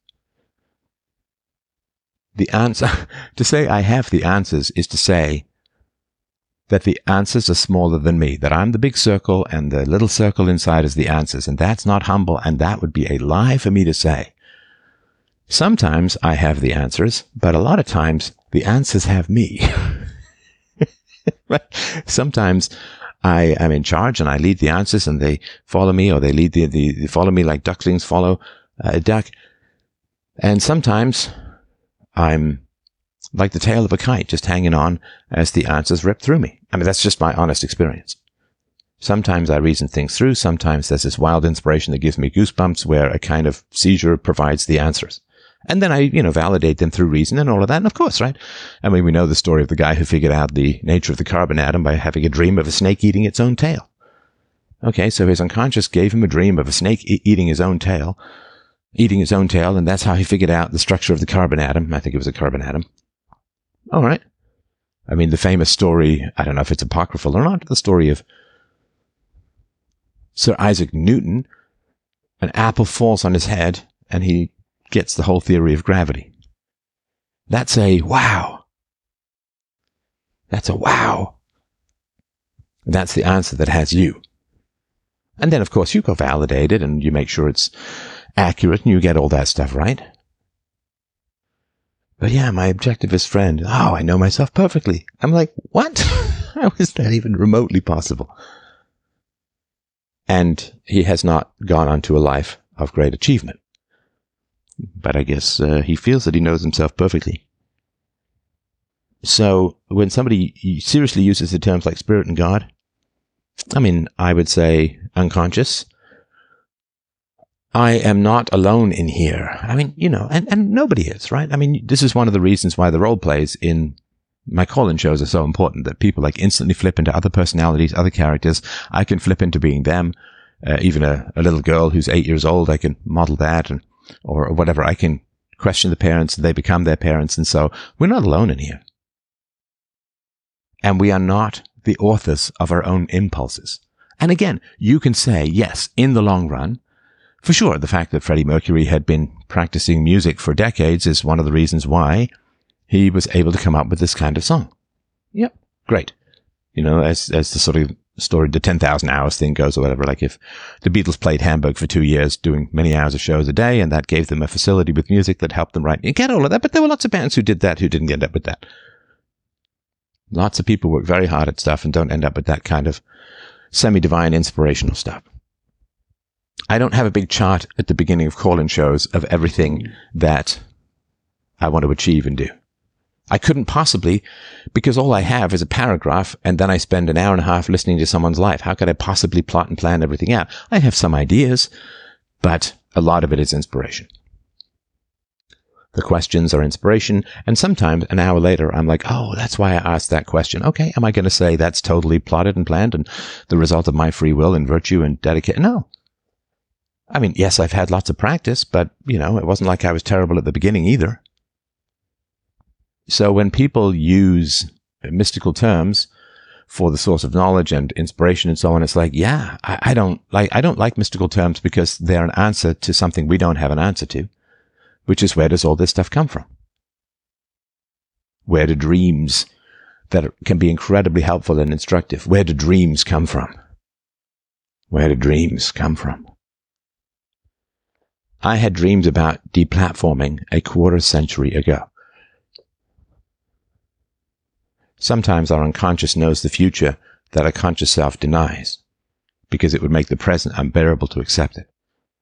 Speaker 1: The answer, to say I have the answers is to say that the answers are smaller than me, that I'm the big circle and the little circle inside is the answers, and that's not humble, and that would be a lie for me to say. Sometimes I have the answers, but a lot of times the answers have me. Right? Sometimes I am in charge and I lead the answers and they follow me, or they lead the, the they follow me like ducklings follow a duck. And sometimes I'm like the tail of a kite, just hanging on as the answers rip through me. I mean, that's just my honest experience. Sometimes I reason things through. Sometimes there's this wild inspiration that gives me goosebumps where a kind of seizure provides the answers. And then I, you know, validate them through reason and all of that. And of course, right? I mean, we know the story of the guy who figured out the nature of the carbon atom by having a dream of a snake eating its own tail. Okay, so his unconscious gave him a dream of a snake e- eating his own tail, eating his own tail, and that's how he figured out the structure of the carbon atom. I think it was a carbon atom. All right. I mean, the famous story, I don't know if it's apocryphal or not, the story of Sir Isaac Newton. An apple falls on his head and he gets the whole theory of gravity. That's a wow. That's a wow. That's the answer that has you. And then, of course, you go validate it and you make sure it's accurate and you get all that stuff right. But yeah, my objectivist friend, oh, I know myself perfectly. I'm like, what? How is that even remotely possible? And he has not gone on to a life of great achievement. But I guess uh, he feels that he knows himself perfectly. So when somebody seriously uses the terms like spirit and God, I mean, I would say unconscious. I am not alone in here. I mean, you know, and, and nobody is, right? I mean, this is one of the reasons why the role plays in my call-in shows are so important, that people like instantly flip into other personalities, other characters. I can flip into being them. Uh, even a, a little girl who's eight years old, I can model that, and or, or whatever. I can question the parents, and they become their parents. And so we're not alone in here. And we are not the authors of our own impulses. And again, you can say, yes, in the long run, for sure, the fact that Freddie Mercury had been practicing music for decades is one of the reasons why he was able to come up with this kind of song. Yep, great. You know, as as the sort of story, the ten thousand hours thing goes or whatever, like if the Beatles played Hamburg for two years, doing many hours of shows a day, and that gave them a facility with music that helped them write. You get all of that, but there were lots of bands who did that who didn't end up with that. Lots of people work very hard at stuff and don't end up with that kind of semi-divine inspirational stuff. I don't have a big chart at the beginning of call-in shows of everything that I want to achieve and do. I couldn't possibly, because all I have is a paragraph, and then I spend an hour and a half listening to someone's life. How could I possibly plot and plan everything out? I have some ideas, but a lot of it is inspiration. The questions are inspiration, and sometimes an hour later, I'm like, oh, that's why I asked that question. Okay, am I going to say that's totally plotted and planned and the result of my free will and virtue and dedication? No. I mean, yes, I've had lots of practice, but, you know, it wasn't like I was terrible at the beginning either. So when people use mystical terms for the source of knowledge and inspiration and so on, it's like, yeah, I, I don't like, I don't like mystical terms because they're an answer to something we don't have an answer to, which is, where does all this stuff come from? Where do dreams that can be incredibly helpful and instructive, where do dreams come from? Where do dreams come from? I had dreams about deplatforming a quarter century ago. Sometimes our unconscious knows the future that our conscious self denies, because it would make the present unbearable to accept it.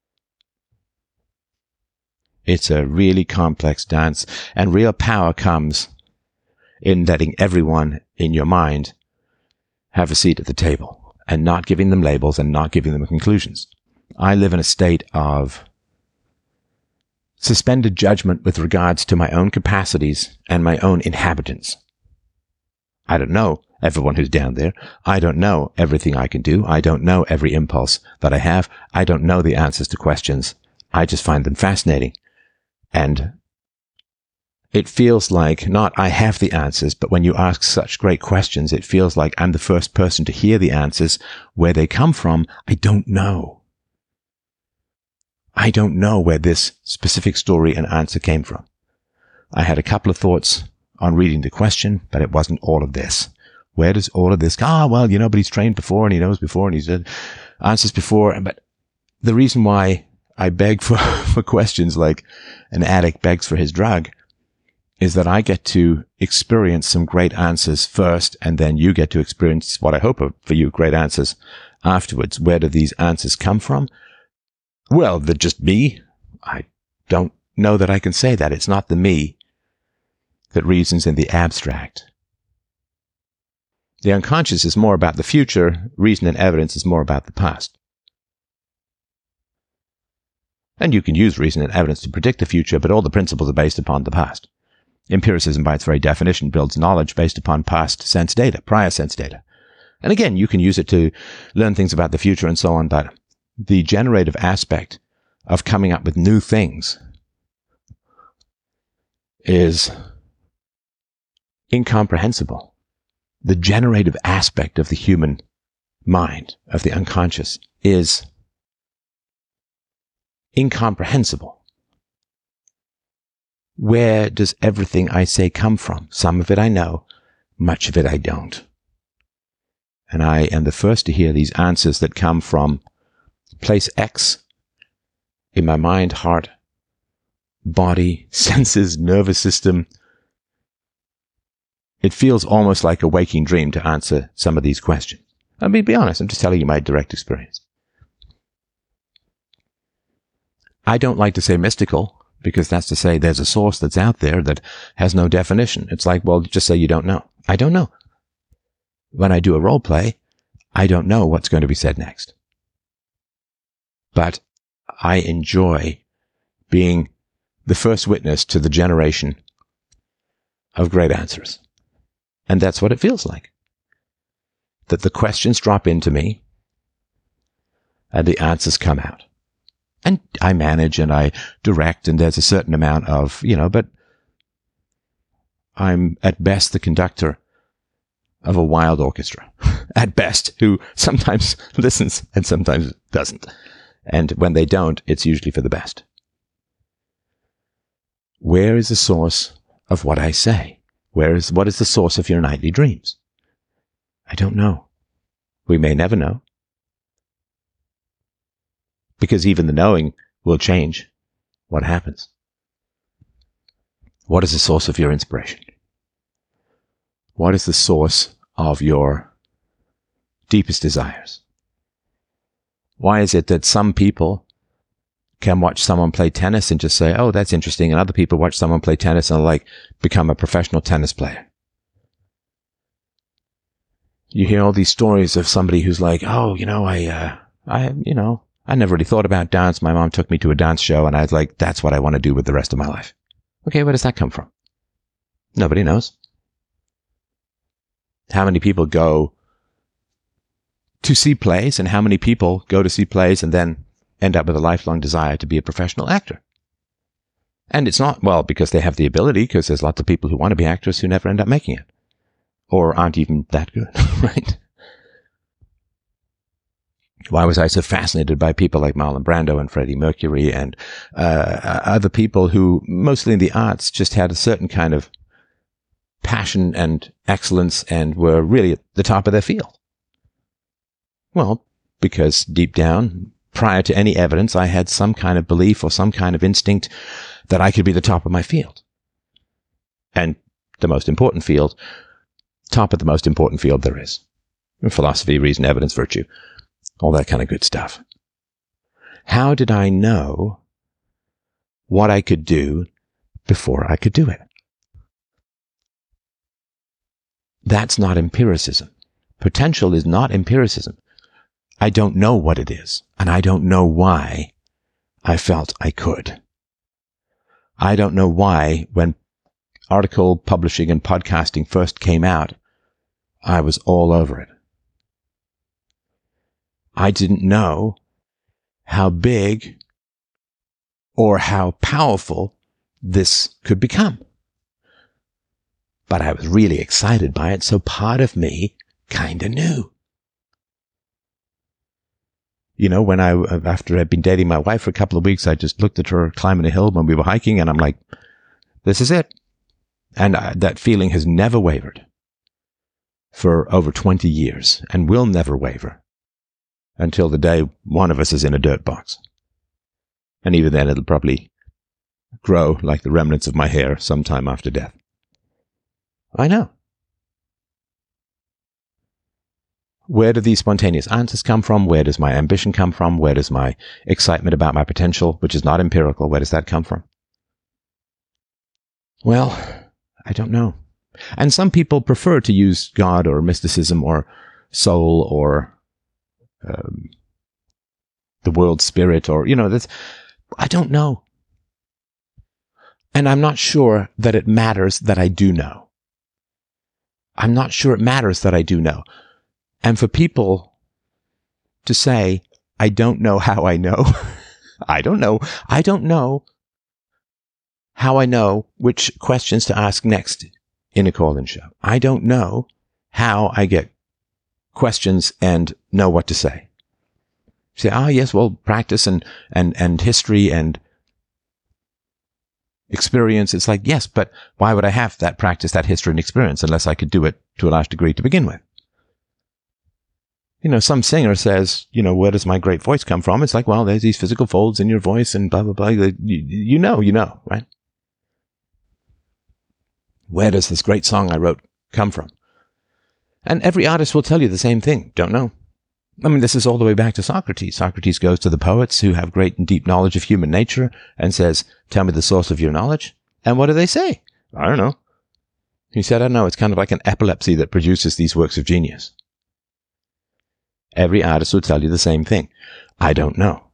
Speaker 1: It's a really complex dance, and real power comes in letting everyone in your mind have a seat at the table and not giving them labels and not giving them conclusions. I live in a state of suspended judgment with regards to my own capacities and my own inhabitants. I don't know everyone who's down there. I don't know everything I can do. I don't know every impulse that I have. I don't know the answers to questions. I just find them fascinating. And it feels like not I have the answers, but when you ask such great questions, it feels like I'm the first person to hear the answers. Where they come from, I don't know. I don't know where this specific story and answer came from. I had a couple of thoughts on reading the question, but it wasn't all of this. Where does all of this come? Ah, well, you know, but he's trained before and he knows before and he's did answers before. But the reason why I beg for, for questions like an addict begs for his drug is that I get to experience some great answers first, and then you get to experience what I hope are for you, great answers afterwards. Where do these answers come from? Well, they're just me. I don't know that I can say that. It's not the me that reasons in the abstract. The unconscious is more about the future. Reason and evidence is more about the past. And you can use reason and evidence to predict the future, but all the principles are based upon the past. Empiricism, by its very definition, builds knowledge based upon past sense data, prior sense data. And again, you can use it to learn things about the future and so on, but the generative aspect of coming up with new things is incomprehensible. The generative aspect of the human mind, of the unconscious, is incomprehensible. Where does everything I say come from? Some of it I know, much of it I don't. And I am the first to hear these answers that come from place X in my mind, heart, body, senses, nervous system. It feels almost like a waking dream to answer some of these questions. I mean, be honest, I'm just telling you my direct experience. I don't like to say mystical, because that's to say there's a source that's out there that has no definition. It's like, well, just say you don't know. I don't know. When I do a role play, I don't know what's going to be said next. But I enjoy being the first witness to the generation of great answers. And that's what it feels like. That the questions drop into me and the answers come out. And I manage and I direct, and there's a certain amount of, you know, but I'm at best the conductor of a wild orchestra, at best, who sometimes listens and sometimes doesn't. And when they don't, it's usually for the best. Where is the source of what I say? Where is, what is the source of your nightly dreams? I don't know. We may never know. Because even the knowing will change what happens. What is the source of your inspiration? What is the source of your deepest desires? Why is it that some people can watch someone play tennis and just say, oh, that's interesting, and other people watch someone play tennis and like become a professional tennis player? You hear all these stories of somebody who's like, oh, you know, I, uh, I, you know, I never really thought about dance. My mom took me to a dance show and I was like, that's what I want to do with the rest of my life. Okay, where does that come from? Nobody knows. How many people go to see plays, and how many people go to see plays and then end up with a lifelong desire to be a professional actor? And it's not, well, because they have the ability, because there's lots of people who want to be actors who never end up making it. Or aren't even that good, right? Why was I so fascinated by people like Marlon Brando and Freddie Mercury and uh, other people who, mostly in the arts, just had a certain kind of passion and excellence and were really at the top of their field? Well, because deep down, prior to any evidence, I had some kind of belief or some kind of instinct that I could be the top of my field. And the most important field, top of the most important field there is. Philosophy, reason, evidence, virtue, all that kind of good stuff. How did I know what I could do before I could do it? That's not empiricism. Potential is not empiricism. I don't know what it is, and I don't know why I felt I could. I don't know why, when article publishing and podcasting first came out, I was all over it. I didn't know how big or how powerful this could become. But I was really excited by it, so part of me kind of knew. You know, when I, after I'd been dating my wife for a couple of weeks, I just looked at her climbing a hill when we were hiking, and I'm like, this is it. And I, that feeling has never wavered for over twenty years, and will never waver until the day one of us is in a dirt box. And even then, it'll probably grow like the remnants of my hair sometime after death. I know. Where do these spontaneous answers come from? Where does my ambition come from? Where does my excitement about my potential, which is not empirical, where does that come from? Well, I don't know. And some people prefer to use God or mysticism or soul or um, the world spirit or, you know, that's, I don't know. And I'm not sure that it matters that I do know. I'm not sure it matters that I do know. And for people to say, I don't know how I know, I don't know, I don't know how I know which questions to ask next in a call-in show. I don't know how I get questions and know what to say. You say, ah, yes, well, practice and, and, and history and experience. It's like, yes, but why would I have that practice, that history and experience unless I could do it to a large degree to begin with? You know, some singer says, you know, where does my great voice come from? It's like, well, there's these physical folds in your voice and blah, blah, blah. You, you know, you know, right? Where does this great song I wrote come from? And every artist will tell you the same thing. Don't know. I mean, this is all the way back to Socrates. Socrates goes to the poets who have great and deep knowledge of human nature and says, tell me the source of your knowledge. And what do they say? I don't know. He said, I don't know. It's kind of like an epilepsy that produces these works of genius. Every artist will tell you the same thing. I don't know.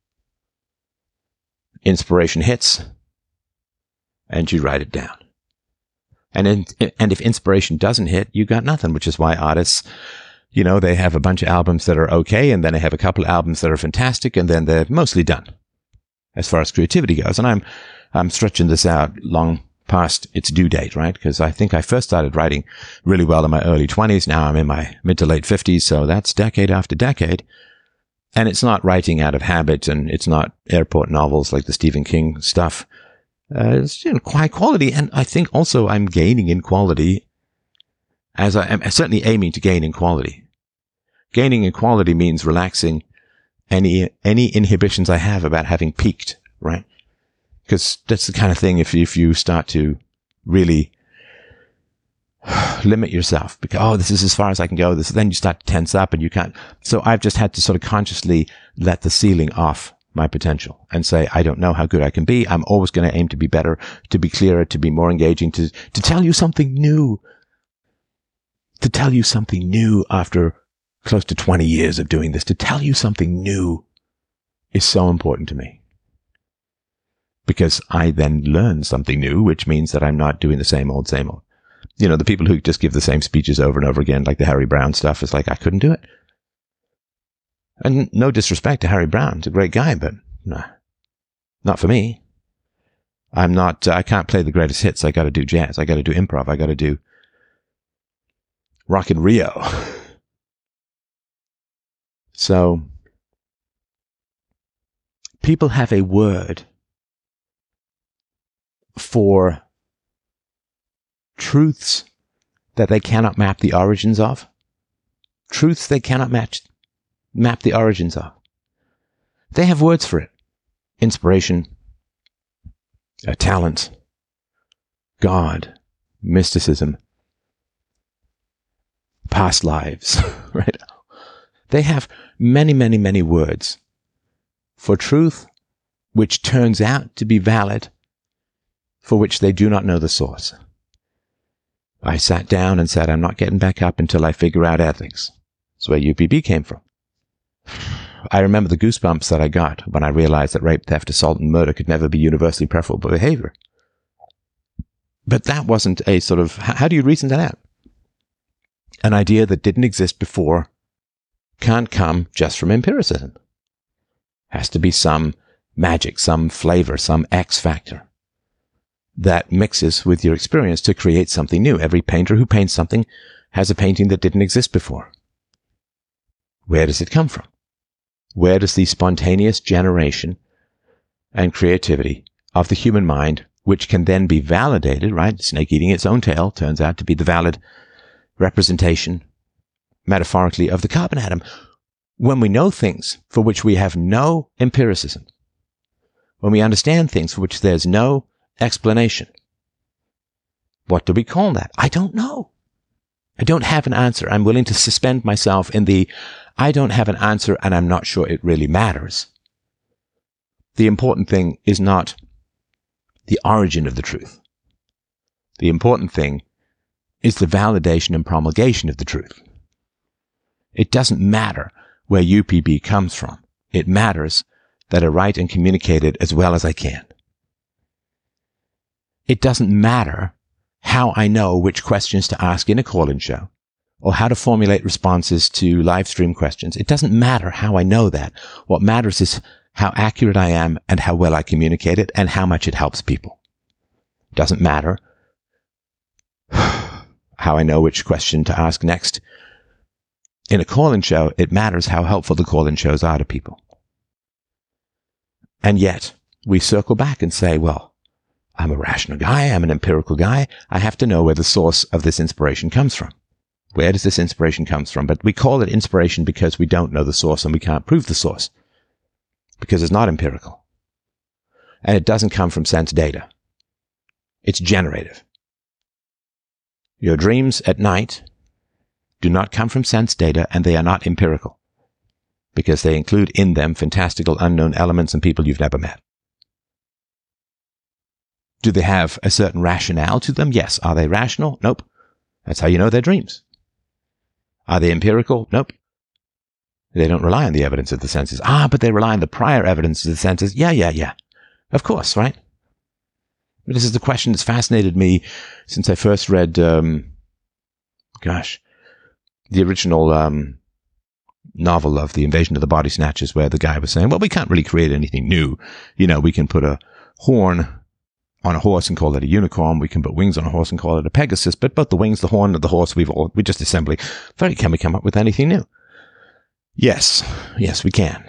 Speaker 1: Inspiration hits, and you write it down. And in, and if inspiration doesn't hit, you got nothing, which is why artists, you know, they have a bunch of albums that are okay, and then they have a couple of albums that are fantastic, and then they're mostly done as far as creativity goes. And I'm, I'm stretching this out long past its due date, right? Because I think I first started writing really well in my early twenties. Now I'm in my mid to late fifties. So that's decade after decade. And it's not writing out of habit, and it's not airport novels like the Stephen King stuff. Uh, it's, you know, high quality. And I think also I'm gaining in quality as I am certainly aiming to gain in quality. Gaining in quality means relaxing any, any inhibitions I have about having peaked, right? Because that's the kind of thing, if, if you start to really limit yourself, because, oh, this is as far as I can go, this, then you start to tense up and you can't. So I've just had to sort of consciously let the ceiling off my potential and say, I don't know how good I can be. I'm always going to aim to be better, to be clearer, to be more engaging, to, to tell you something new, to tell you something new after close to twenty years of doing this, to tell you something new is so important to me. Because I then learn something new, which means that I'm not doing the same old, same old. You know, the people who just give the same speeches over and over again, like the Harry Brown stuff, is like, I couldn't do it. And no disrespect to Harry Brown. He's a great guy, but nah, not for me. I'm not, uh, I can't play the greatest hits. I got to do jazz. I got to do improv. I got to do Rock in Rio. So people have a word for truths that they cannot map the origins of. Truths they cannot match, map the origins of. They have words for it. Inspiration, a talent, God, mysticism. past lives, right? They have many, many, many words for truth which turns out to be valid, for which they do not know the source. I sat down and said, I'm not getting back up until I figure out ethics. That's where U P B came from. I remember the goosebumps that I got when I realized that rape, theft, assault, and murder could never be universally preferable behavior. But that wasn't a sort of, how do you reason that out? An idea that didn't exist before can't come just from empiricism. Has to be some magic, some flavor, some X factor that mixes with your experience to create something new. Every painter who paints something has a painting that didn't exist before. Where does it come from? Where does the spontaneous generation and creativity of the human mind, which can then be validated, right? Snake eating its own tail turns out to be the valid representation, metaphorically, of the carbon atom. When we know things for which we have no empiricism, when we understand things for which there's no explanation, what do we call that? I don't know. I don't have an answer. I'm willing to suspend myself in the, I don't have an answer and I'm not sure it really matters. The important thing is not the origin of the truth. The important thing is the validation and promulgation of the truth. It doesn't matter where U P B comes from. It matters that I write and communicate it as well as I can. It doesn't matter how I know which questions to ask in a call-in show or how to formulate responses to live stream questions. It doesn't matter how I know that. What matters is how accurate I am and how well I communicate it and how much it helps people. It doesn't matter how I know which question to ask next in a call-in show. It matters how helpful the call-in shows are to people. And yet we circle back and say, well, I'm a rational guy. I'm an empirical guy. I have to know where the source of this inspiration comes from. Where does this inspiration comes from? But we call it inspiration because we don't know the source and we can't prove the source because it's not empirical. And it doesn't come from sense data. It's generative. Your dreams at night do not come from sense data and they are not empirical because they include in them fantastical unknown elements and people you've never met. Do they have a certain rationale to them? Yes. Are they rational? Nope. That's how you know they're dreams. Are they empirical? Nope. They don't rely on the evidence of the senses. Ah, but they rely on the prior evidence of the senses. Yeah, yeah, yeah. Of course, right? But this is the question that's fascinated me since I first read, um, gosh, the original um, novel of The Invasion of the Body Snatchers, where the guy was saying, well, we can't really create anything new. You know, we can put a horn on a horse and call it a unicorn. We can put wings on a horse and call it a Pegasus. But both the wings, the horn, and the horse, we've all, we just assembly. Very, can we come up with anything new? Yes. Yes, we can.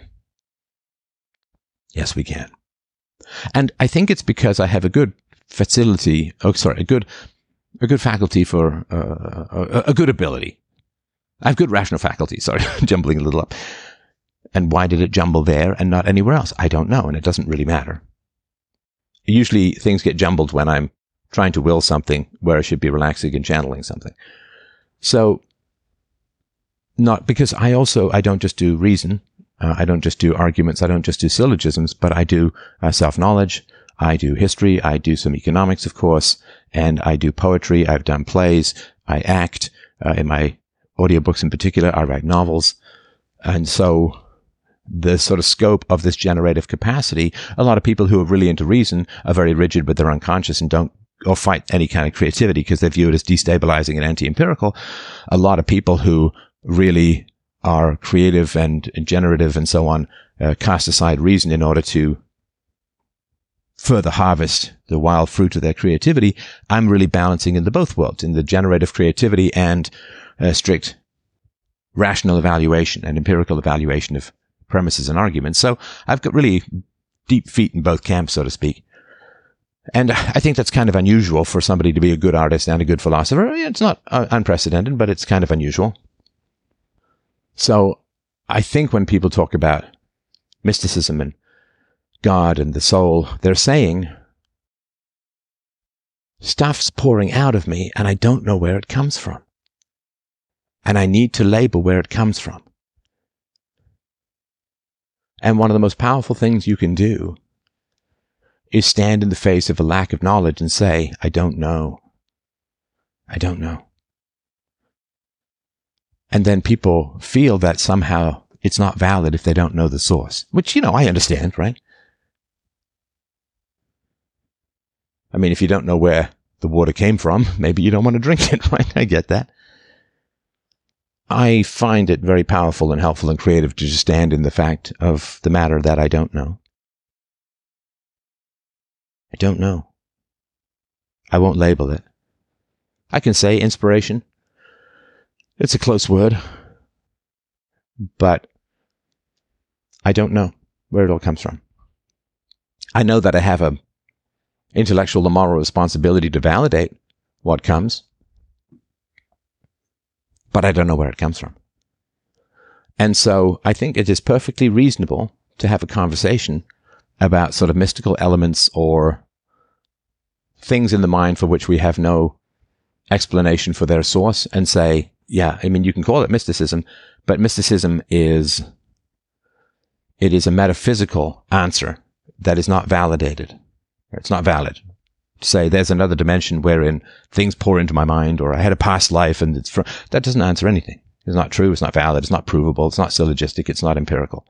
Speaker 1: Yes, we can. And I think it's because I have a good facility, oh, sorry, a good, a good faculty for, uh, a, a good ability. I have good rational faculty. Sorry, jumbling a little up. And why did it jumble there and not anywhere else? I don't know. And it doesn't really matter. Usually things get jumbled when I'm trying to will something where I should be relaxing and channeling something. So, not because I also, I don't just do reason. Uh, I don't just do arguments. I don't just do syllogisms, but I do uh, self-knowledge. I do history. I do some economics, of course, and I do poetry. I've done plays. I act. Uh, in my audiobooks in particular, I write novels. And so the sort of scope of this generative capacity, a lot of people who are really into reason are very rigid with their unconscious and don't or fight any kind of creativity because they view it as destabilizing and anti-empirical. A lot of people who really are creative and generative and so on uh, cast aside reason in order to further harvest the wild fruit of their creativity. I'm really balancing in the both worlds, in the generative creativity and uh, strict rational evaluation and empirical evaluation of premises and arguments. So I've got really deep feet in both camps, so to speak. And I think that's kind of unusual for somebody to be a good artist and a good philosopher. It's not uh, unprecedented, but it's kind of unusual. So I think when people talk about mysticism and God and the soul, they're saying, stuff's pouring out of me and I don't know where it comes from. And I need to label where it comes from. And one of the most powerful things you can do is stand in the face of a lack of knowledge and say, I don't know. I don't know. And then people feel that somehow it's not valid if they don't know the source, which, you know, I understand, right? I mean, if you don't know where the water came from, maybe you don't want to drink it, right? I get that. I find it very powerful and helpful and creative to just stand in the fact of the matter that I don't know. I don't know. I won't label it. I can say inspiration. It's a close word. But I don't know where it all comes from. I know that I have a intellectual and moral responsibility to validate what comes. But I don't know where it comes from. And so I think it is perfectly reasonable to have a conversation about sort of mystical elements or things in the mind for which we have no explanation for their source and say, yeah, I mean, you can call it mysticism, but mysticism is, it is a metaphysical answer that is not validated. It's not valid. Say there's another dimension wherein things pour into my mind, or I had a past life and it's fr- that doesn't answer anything. It's not true. It's not valid. It's not provable. It's not syllogistic. It's not empirical.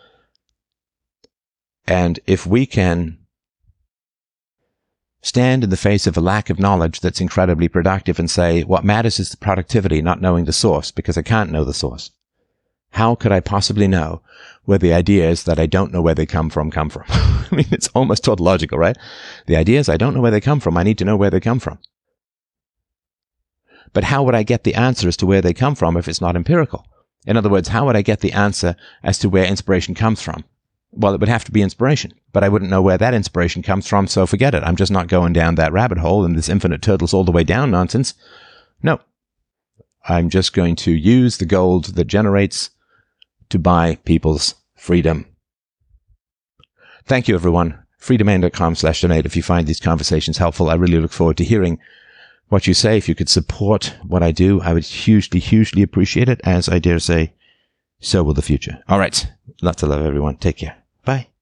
Speaker 1: And if we can stand in the face of a lack of knowledge that's incredibly productive and say, what matters is the productivity, not knowing the source, because I can't know the source. How could I possibly know where the ideas that I don't know where they come from come from? I mean, it's almost tautological, right? The ideas, I don't know where they come from. I need to know where they come from. But how would I get the answer as to where they come from if it's not empirical? In other words, how would I get the answer as to where inspiration comes from? Well, it would have to be inspiration, but I wouldn't know where that inspiration comes from, so forget it. I'm just not going down that rabbit hole and this infinite turtles all the way down nonsense. No. I'm just going to use the gold that generates to buy people's freedom. Thank you, everyone. freedomain.com slash donate if you find these conversations helpful. I really look forward to hearing what you say. If you could support what I do, I would hugely, hugely appreciate it. As I dare say, so will the future. All right. Lots of love, everyone. Take care. Bye.